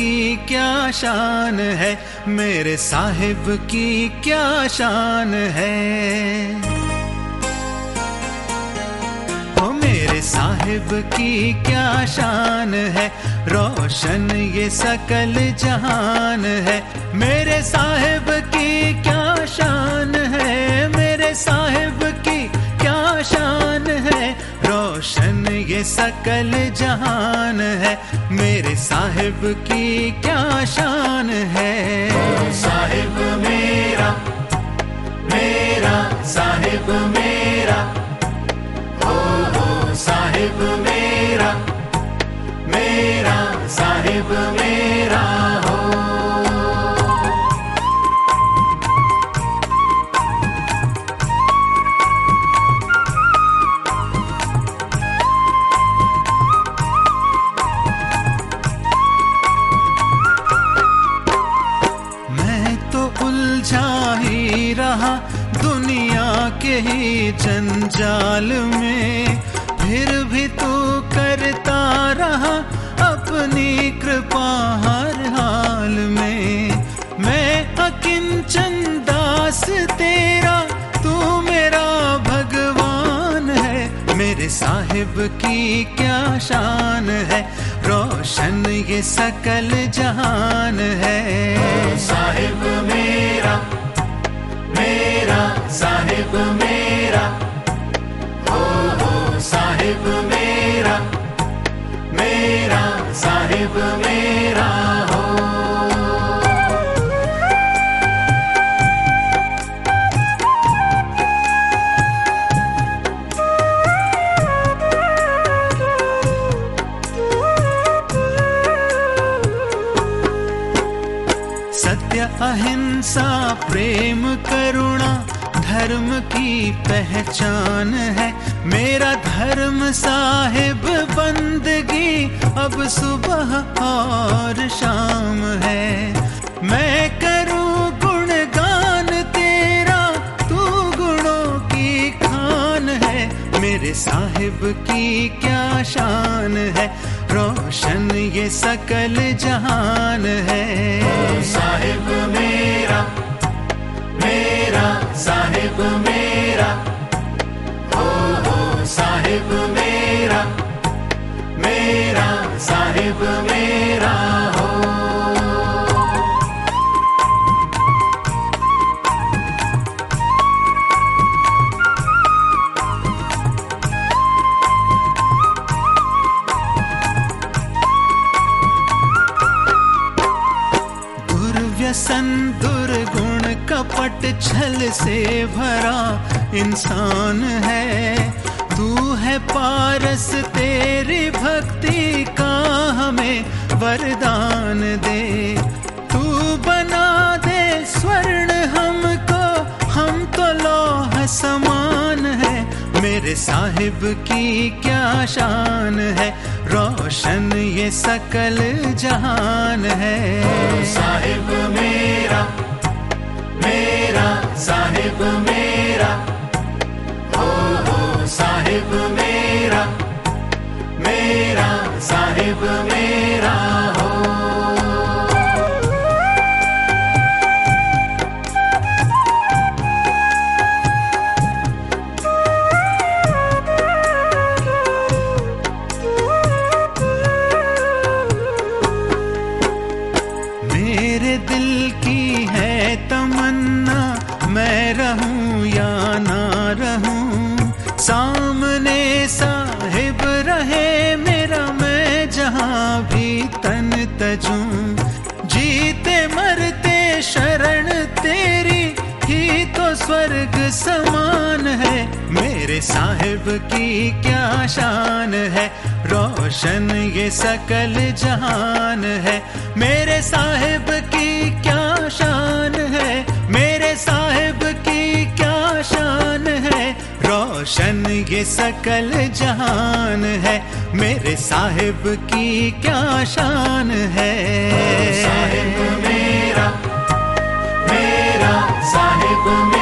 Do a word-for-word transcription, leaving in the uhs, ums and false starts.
की क्या शान है, मेरे साहिब की क्या शान है। ओ मेरे साहिब की क्या शान है, रोशन ये सकल जहान है। मेरे साहिब की क्या शान है, मेरे साहिब की क्या शान है, रोशन ये सकल जहान है। मेरे साहिब की क्या शान है। ओ साहिब मेरा, मेरा साहिब मेरा, ओ हो साहिब मेरा, मेरा साहिब मेरा हो। उलझा ही रहा दुनिया के ही जंजाल में, फिर भी तू करता रहा अपनी कृपा हर हाल में। मैं अकिंचन दास तेरा, तू मेरा भगवान है। मेरे साहिब की क्या शान है, रोशन ये सकल जहान है। ओ साहिब मेरा, मेरा साहिब मेरा, ओ हो साहिब मेरा, मेरा साहिब मेरा हो। सत्य अहिंसा प्रेम करुणा धर्म की पहचान है। मेरा धर्म साहिब बंदगी अब सुबह और शाम है। मैं करूं गुणगान तेरा, तू गुणों की खान है। मेरे साहिब की क्या शान है, रोशन ये सकल जहान है। ओ साहिब मेरा, मेरा साहिब मेरा, ओ हो साहिब मेरा, मेरा साहिब मेरा हो। व्यसन दुर्गुण कपट छल से भरा इंसान है। तू है पारस, तेरी भक्ति का हमें वरदान दे। तू बना दे स्वर्ण हमको, हम तो लौह समान है। मेरे साहिब की क्या शान है, रोशन ये सकल जहान है। ओ साहिब मेरा, मेरा साहिब मेरा, ओ हो साहिब मेरा, मेरा साहिब मेरा हो। मेरे दिल की है तमन्ना, मैं रहूं या ना रहूं, सामने साहिब रहे मेरा, मैं जहां भी तन तजूं। जीते मरते शरण तेरी ही तो स्वर्ग समान है। मेरे साहिब की क्या शान है, रोशन ये सकल जहान है। मेरे साहिब की क्या शान है, मेरे साहिब की क्या शान है, रोशन ये सकल जहान है। मेरे साहिब की क्या शान है। साहिब मेरा, मेरा साहिब मेरा।